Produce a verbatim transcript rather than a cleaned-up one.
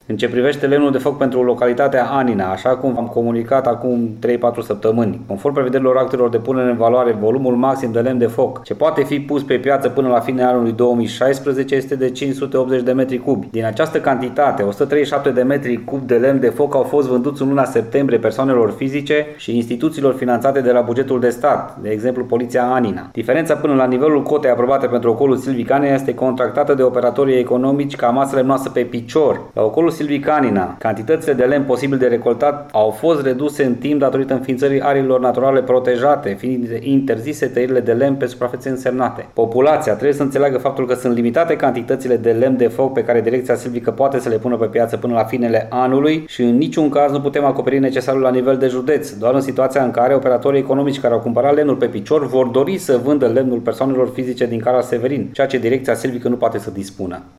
În ce privește lemnul de foc pentru localitatea Anina, așa cum am comunicat acum trei patru săptămâni, conform prevederilor actelor de punere în valoare, volumul maxim de lemn de foc ce poate fi pus pe piață până la finele anului două mii șaisprezece este de cinci sute optzeci de metri cubi. Din această cantitate, o sută treizeci și șapte de metri cubi de lemn de foc au fost vânduți în luna septembrie persoanelor fizice și instituțiilor finanțate de la bugetul de stat, de exemplu Poliția Anina. Diferența până la nivelul cotei aprobate pentru ocolul Silvic Anina este contractată de operatorii economici ca masă lemnoasă pe picior. La ocolul Silvic Anina, cantitățile de lemn posibil de recoltat au fost reduse în timp datorită înființării ariilor naturale protejate, fiind interzise tăierile de lemn pe suprafețe însemnate. Populația trebuie să înțeleagă faptul că sunt limitate cantitățile de lemn de foc pe care Direcția Silvică poate să le pună pe piață până la finele anului și în niciun caz nu putem acoperi necesarul la nivel de județ, doar în situația în care operatorii economici care au cumpărat lemnul pe picior vor dori să vândă lemnul persoanelor fizice din Caraș Severin, ceea ce Direcția Silvică nu poate să dispună.